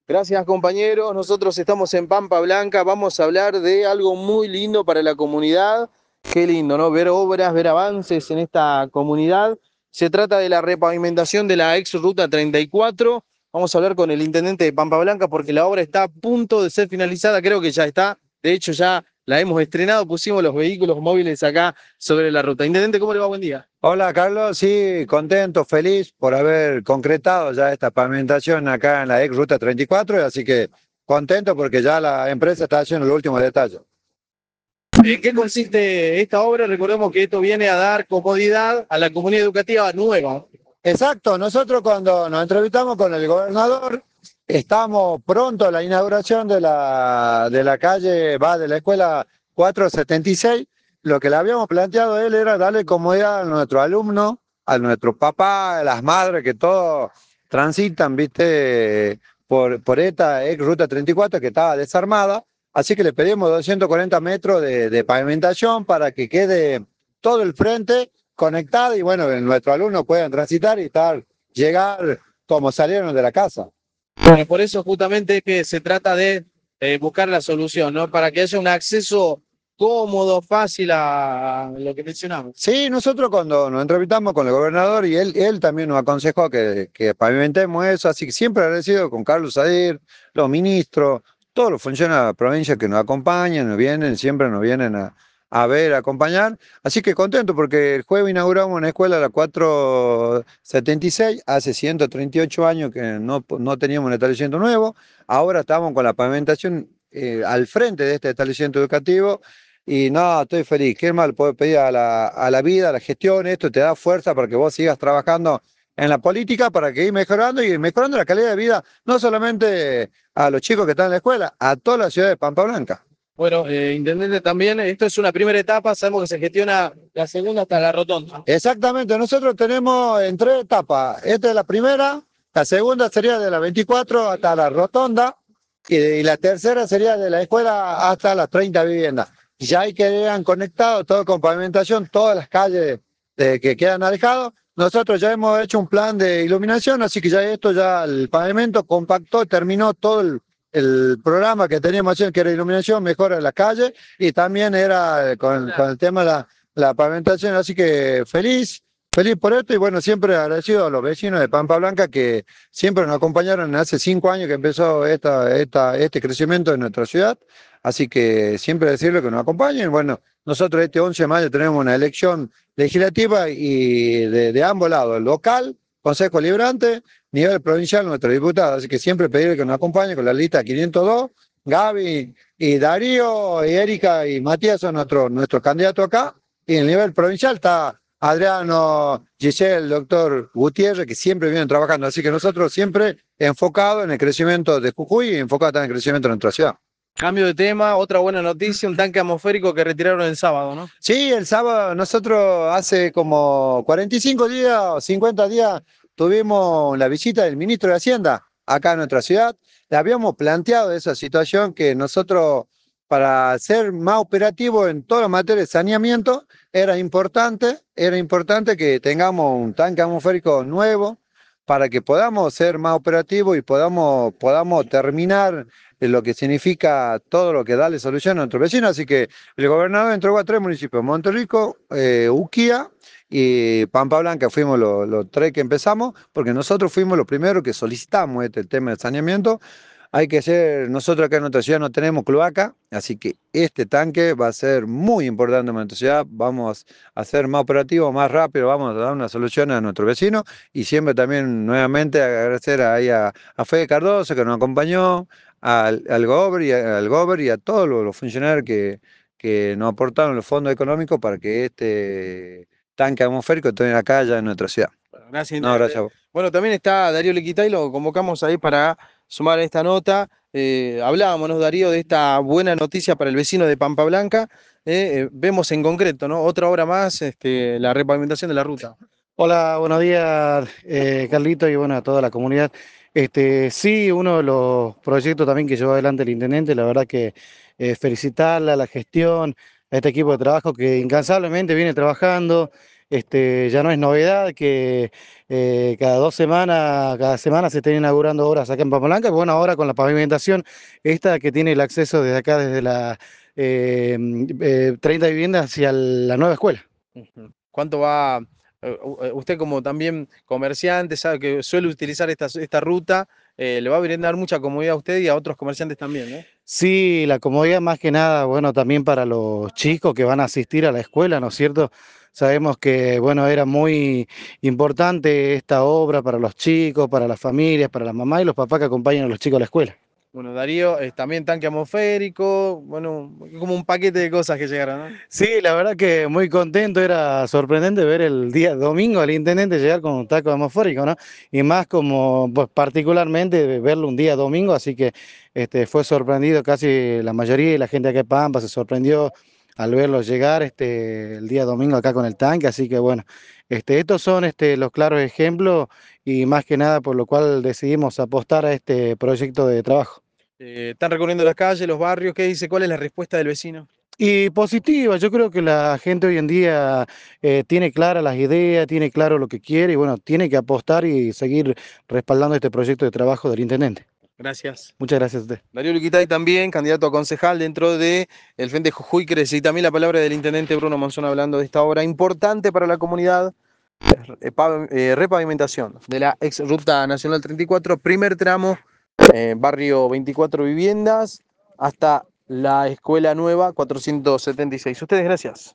Gracias, compañeros. Nosotros estamos en Pampa Blanca. Vamos a hablar de algo muy lindo para la comunidad. Qué lindo, ¿no? Ver obras, ver avances en esta comunidad. Se trata de la repavimentación de la ex Ruta 34. Vamos a hablar con el intendente de Pampa Blanca porque la obra está a punto de ser finalizada. Creo que ya está. De hecho, ya la hemos estrenado. Pusimos los vehículos móviles acá sobre la ruta. Intendente, ¿cómo le va? Buen día. Hola Carlos, sí, contento, feliz por haber concretado ya esta pavimentación acá en la ex Ruta 34, así que contento porque ya la empresa está haciendo los últimos detalles. ¿En qué consiste esta obra? Recordemos que esto viene a dar comodidad a la comunidad educativa nueva. Exacto, nosotros cuando nos entrevistamos con el gobernador, estamos pronto a la inauguración de la calle, de la escuela 476. Lo que le habíamos planteado a él era darle comodidad a nuestros alumnos, a nuestros papás, a las madres, que todos transitan, viste, por esta ex Ruta 34 que estaba desarmada. Así que le pedimos 240 metros de pavimentación para que quede todo el frente conectada y bueno, nuestros alumnos puedan transitar y llegar como salieron de la casa. Bueno, por eso justamente es que se trata de buscar la solución, ¿no? Para que haya un acceso cómodo, fácil a lo que mencionamos. Sí, nosotros cuando nos entrevistamos con el gobernador y él también nos aconsejó que pavimentemos eso, así que siempre agradecido con Carlos Sadir, los ministros, todos los funcionarios de la provincia que nos acompañan, siempre nos vienen a ver, a acompañar, así que contento porque el jueves inauguramos una escuela, la 476, hace 138 años que no teníamos un establecimiento nuevo, ahora estamos con la pavimentación al frente de este establecimiento educativo. Y no, estoy feliz. Qué mal puedo pedir a la vida, a la gestión, esto te da fuerza para que vos sigas trabajando en la política para que ir mejorando y mejorando la calidad de vida, no solamente a los chicos que están en la escuela, a toda la ciudad de Pampa Blanca. Bueno, intendente, también esto es una primera etapa, sabemos que se gestiona la segunda hasta la rotonda. Exactamente, nosotros tenemos en tres etapas. Esta es la primera, la segunda sería de la 24 hasta la rotonda y la tercera sería de la escuela hasta las 30 viviendas. Ya ahí quedan conectados, todo con pavimentación, todas las calles que quedan alejadas. Nosotros ya hemos hecho un plan de iluminación, así que ya el pavimento compactó, terminó todo el programa que teníamos haciendo, que era iluminación, mejora de la calle, y también era con el tema de la pavimentación, así que feliz por esto y bueno, siempre agradecido a los vecinos de Pampa Blanca que siempre nos acompañaron hace 5 años que empezó este crecimiento en nuestra ciudad, así que siempre decirle que nos acompañen. Bueno, nosotros este 11 de mayo tenemos una elección legislativa y de ambos lados, local, Consejo Liberante, nivel provincial, nuestro diputado, así que siempre pedirle que nos acompañen con la lista 502. Gaby y Darío y Erika y Matías son nuestros candidatos acá. Y en el nivel provincial está Adriano, Giselle, el doctor Gutiérrez, que siempre vienen trabajando. Así que nosotros siempre enfocados en el crecimiento de Jujuy y enfocados también en el crecimiento de nuestra ciudad. Cambio de tema, otra buena noticia, un tanque atmosférico que retiraron el sábado, ¿no? Sí, el sábado nosotros hace como 45 días o 50 días tuvimos la visita del ministro de Hacienda acá en nuestra ciudad. Le habíamos planteado esa situación que nosotros, para ser más operativo en toda la materia de saneamiento, era importante que tengamos un tanque atmosférico nuevo para que podamos ser más operativos y podamos terminar lo que significa todo lo que darle solución a nuestros vecinos. Así que el gobernador entregó a tres municipios: Monterrico, Uquía y Pampa Blanca. Fuimos los tres que empezamos, porque nosotros fuimos los primeros que solicitamos el tema del saneamiento. Nosotros acá en nuestra ciudad no tenemos cloaca, así que este tanque va a ser muy importante en nuestra ciudad. Vamos a ser más operativos, más rápido, vamos a dar una solución a nuestros vecinos y siempre también nuevamente agradecer ahí a Fede Cardoso que nos acompañó, al Gober y a todos los funcionarios que nos aportaron los fondos económicos para que este tanque atmosférico esté acá ya en nuestra ciudad. Bueno, gracias, No, intendente. gracias a vos. Bueno, también está Darío Lequitay, lo convocamos ahí para sumar esta nota. Hablábamos, ¿no, Darío, de esta buena noticia para el vecino de Pampa Blanca? Vemos en concreto, ¿no? Otra obra más, la repavimentación de la ruta. Hola, buenos días, Carlito, y bueno, a toda la comunidad. Sí, uno de los proyectos también que llevó adelante el intendente, la verdad que felicitarla a la gestión, a este equipo de trabajo que incansablemente viene trabajando. ya no es novedad que cada semana se estén inaugurando obras acá en Pampa Blanca. Bueno, ahora con la pavimentación esta que tiene el acceso desde acá, desde la 30 viviendas hacia la nueva escuela. Ujú. ¿Cuánto va? Usted como también comerciante sabe que suele utilizar esta ruta, le va a brindar mucha comodidad a usted y a otros comerciantes también, ¿no? Sí, la comodidad más que nada, bueno, también para los chicos que van a asistir a la escuela, ¿no es cierto? Sabemos que, bueno, era muy importante esta obra para los chicos, para las familias, para las mamás y los papás que acompañan a los chicos a la escuela. Bueno, Darío, también tanque atmosférico, bueno, como un paquete de cosas que llegaron, ¿no? Sí, la verdad que muy contento, era sorprendente ver el día domingo al intendente llegar con un taco atmosférico, ¿no? Y más como, pues particularmente verlo un día domingo, así que fue sorprendido casi la mayoría de la gente acá en Pampa se sorprendió al verlo llegar el día domingo acá con el tanque, así que bueno, estos son los claros ejemplos y más que nada por lo cual decidimos apostar a este proyecto de trabajo. Están recorriendo las calles, los barrios, ¿qué dice? ¿Cuál es la respuesta del vecino? Y positiva, yo creo que la gente hoy en día tiene claras las ideas, tiene claro lo que quiere y bueno, tiene que apostar y seguir respaldando este proyecto de trabajo del intendente. Gracias. Muchas gracias a usted. Darío Luquitay también, candidato a concejal dentro de el Frente Jujuy Crece. Y también la palabra del intendente Bruno Monzón hablando de esta obra importante para la comunidad, repavimentación de la ex Ruta Nacional 34, primer tramo, barrio 24 viviendas, hasta la escuela nueva 476. Ustedes, gracias.